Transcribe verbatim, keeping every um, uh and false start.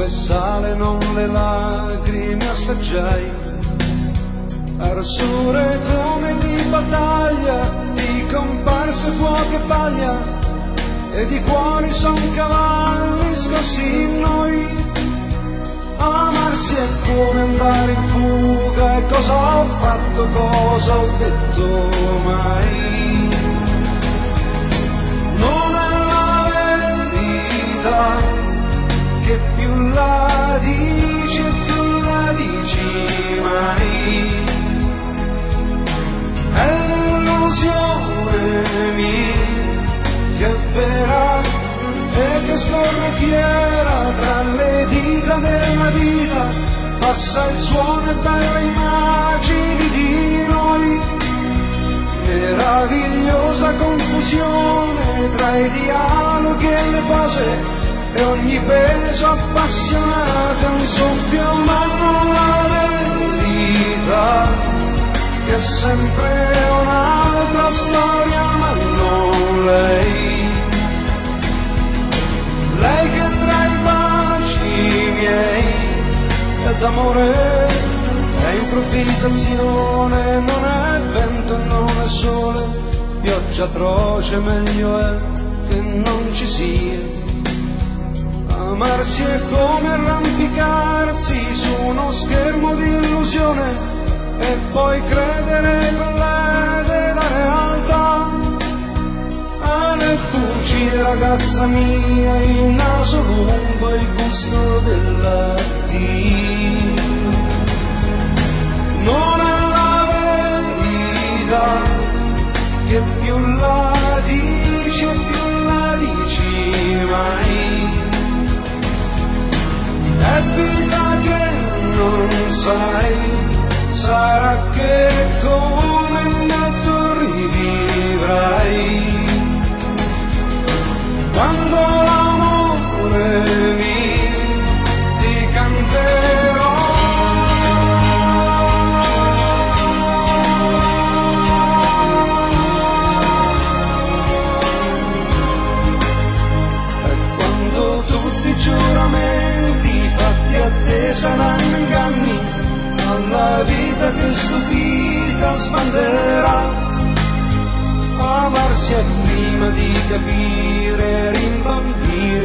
e sale, non le lacrime assaggiai, arsure come di battaglia, di comparse fuoco e paglia, e di cuori son cavalli scossi in noi. Amarsi è come andare in fuga, e cosa ho fatto, cosa ho detto mai? Non è la verità, che più la dici e più la dici mai. È l'illusione mia che è vera e che scorre fiera tra le dita della vita, passa il suono e belle immagini di noi, meravigliosa confusione tra i dialoghi e le pose, e ogni peso appassionato è un soffio, ma non la verità, che è sempre un'altra storia, ma non lei. Lei che tra i baci miei è d'amore, è improvvisazione, non è vento e non è sole, pioggia atroce, meglio è che non ci sia. Amarsi è come arrampicarsi su uno schermo di illusione e poi credere con lei della realtà. Le bugie, ragazza mia, il naso lungo e il gusto della tea. Non è la verità, che più la dici e più la dici mai. È vita che non sai, sarà che come me tu rivivrai. Quando l'amore mi ti canterò, e quando tutti i giuramenti fatti a te saranno inganni, alla vita che stupita sbanderà. Amarsi è prima di capire, rimbambire